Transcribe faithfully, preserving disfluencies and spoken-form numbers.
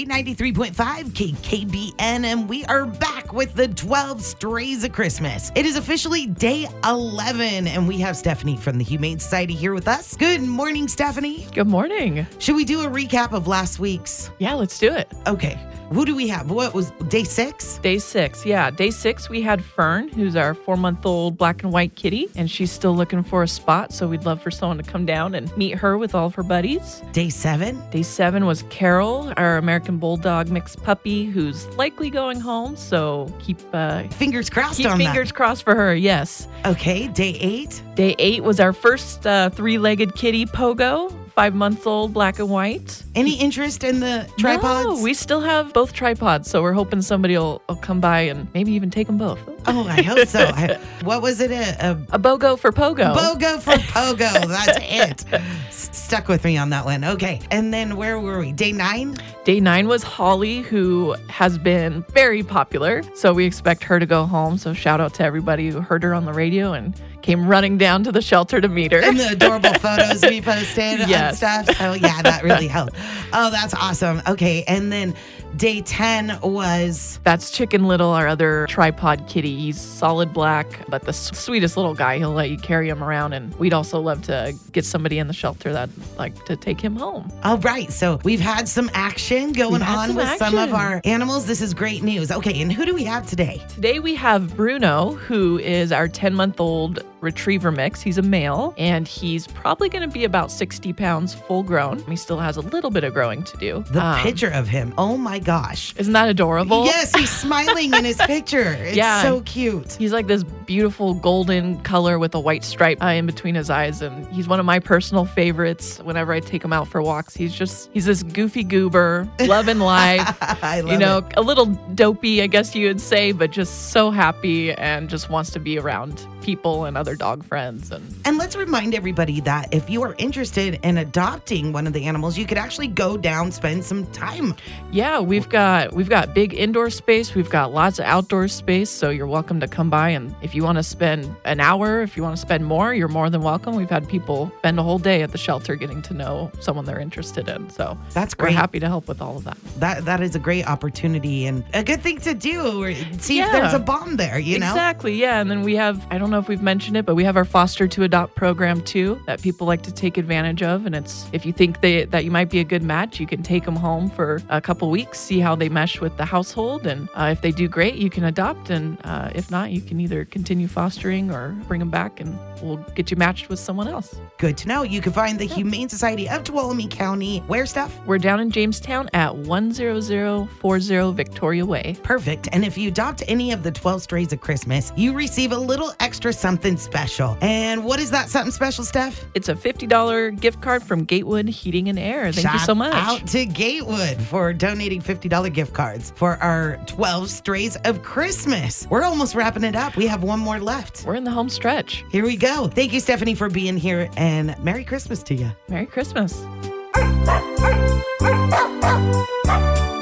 ninety-three point five K K B N, and we are back with the twelve Strays of Christmas. It is officially day eleven, and we have Stephanie from the Humane Society here with us. Good morning, Stephanie. Good morning. Should we do a recap of last week's? Yeah, let's do it. Okay. Who do we have? What was day six? Day six, yeah. Day six, we had Fern, who's our four-month-old black and white kitty, and she's still looking for a spot, so we'd love for someone to come down and meet her with all of her buddies. Day seven? Day seven was Carol, our American Bulldog mixed puppy, who's likely going home, so keep uh, fingers crossed keep on fingers that. crossed for her, yes. Okay, day eight? Day eight was our first uh, three-legged kitty, Pogo. Five months old, black and white. Any interest in the tripods? No, we still have both tripods, so we're hoping somebody will, will come by and maybe even take them both. Oh, I hope so. I, what was it? A, a, a BOGO for Pogo. BOGO for Pogo. That's it. S- stuck with me on that one. Okay. And then where were we? Day nine? Day nine was Holly, who has been very popular. So we expect her to go home. So shout out to everybody who heard her on the radio and came running down to the shelter to meet her. And the adorable photos we posted yes. and stuff. So yeah, that really helped. Oh, that's awesome. Okay. And then day ten was... That's Chicken Little, our other tripod kitty. He's solid black, but the sweetest little guy. He'll let you carry him around. And we'd also love to get somebody in the shelter that'd like to take him home. All right. So we've had some action going on some with action. some of our animals. This is great news. Okay. And who do we have today? Today we have Bruno, who is our ten-month-old retriever mix. He's a male, and he's probably going to be about sixty pounds full grown. He still has a little bit of growing to do. The um, picture of him. Oh my gosh. Isn't that adorable? Yes, he's smiling in his picture. It's yeah, so cute. He's like this beautiful golden color with a white stripe uh, in between his eyes, and he's one of my personal favorites whenever I take him out for walks. He's just, he's this goofy goober, loving life. I love you know, it. a little dopey, I guess you would say, but just so happy and just wants to be around people and other dog friends. And And let's remind everybody that if you are interested in adopting one of the animals, you could actually go down, spend some time. yeah, we've got we've got big indoor space, we've got lots of outdoor space, so you're welcome to come by. And if you want to spend an hour, if you want to spend more, you're more than welcome. We've had people spend a whole day at the shelter getting to know someone they're interested in. So That's we're great. happy to help with all of that. That That is a great opportunity and a good thing to do. Or see Yeah. if there's a bond there, you know? Exactly, yeah. And then we have, I don't know if we've mentioned it, but we have our foster to adopt program too that people like to take advantage of. And it's, if you think they, that you might be a good match, you can take them home for a couple weeks, see how they mesh with the household. And uh, if they do great, you can adopt. And uh, if not, you can either continue fostering or bring them back and we'll get you matched with someone else. Good to know. You can find the Humane Society of Tuolumne County. Where, Steph? We're down in Jamestown at one zero zero four zero Victoria Way. Perfect. And if you adopt any of the twelve Strays of Christmas, you receive a little extra something special. And what is that something special, Steph? It's a fifty dollars gift card from Gatewood Heating and Air. Thank Shout you so much. out to Gatewood for donating fifty dollars gift cards for our twelve Strays of Christmas. We're almost wrapping it up. We have one more left. We're in the home stretch. Here we go. Thank you, Stephanie, for being here, and Merry Christmas to you. Merry Christmas.